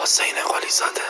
حسین قلی زاده.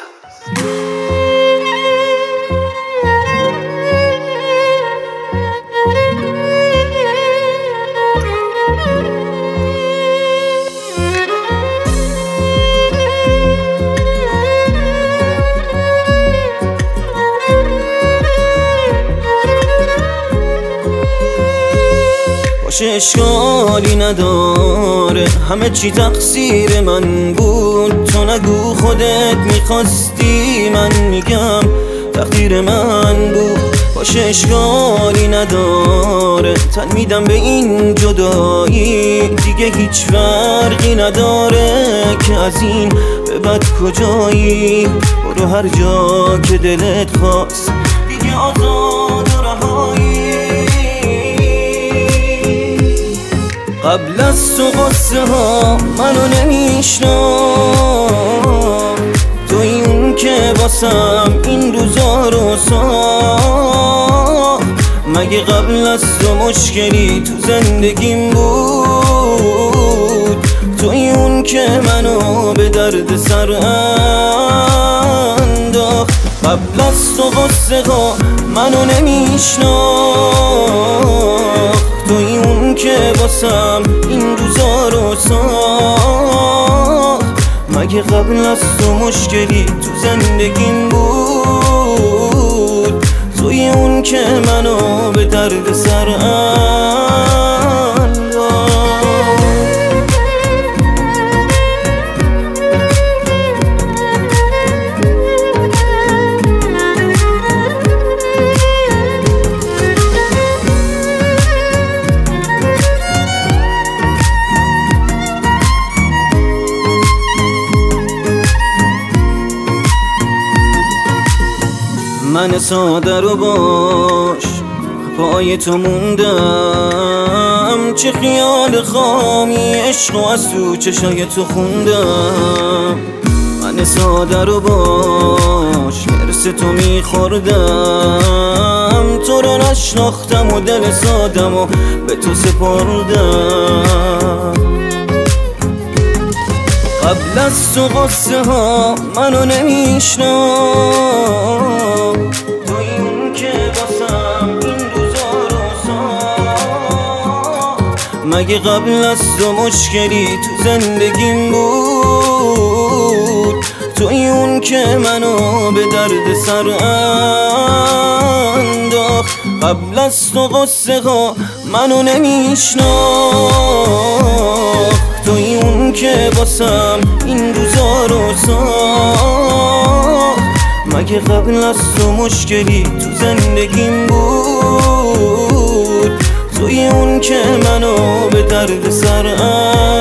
باشه اشکالی نداره، همه چی تقصیر من بود. تو نگو خودت میخواستی، من میگم تقدیر من بود. باشه اشکالی نداره، تن میدم به این جدایی. دیگه هیچ فرقی نداره که از این به بعد کجایی. برو هر جا که دلت خواست، دیگه آزاد و رهایی. قبل از تو قصه ها منو نمیشناخت، توی اون که واسم این روزا رو ساخت. مگه قبل از تو مشکلی تو زندگیم بود؟ توی اون که منو به درد سر انداخت. قبل از تو قصه ها منو نمیشناخت، توی اون که واسم این روزا رو ساخت. مگه قبل از تو مشکلی تو زندگیم بود؟ توی اون که منو به درد سر انداخت. من ساده رو باش پای تو موندم، چه خیال خامی عشق و از تو چشای تو خوندم. من ساده رو باش مرس تو میخوردم، تو رو نشناختم و دل سادم و به تو سپردم. قبل از تو قصه ها منو نمیشناخت، توی اون که واسم این روزا رو ساخت. مگه قبل از تو مشکلی تو زندگیم بود؟ توی اون که منو به درد سر انداخت. قبل از تو قصه ها منو نمیشناخت، توی اون که واسم این روزا رو ساخت. مگه قبل از تو مشکلی تو زندگیم بود؟ توی اون که منو به درد سر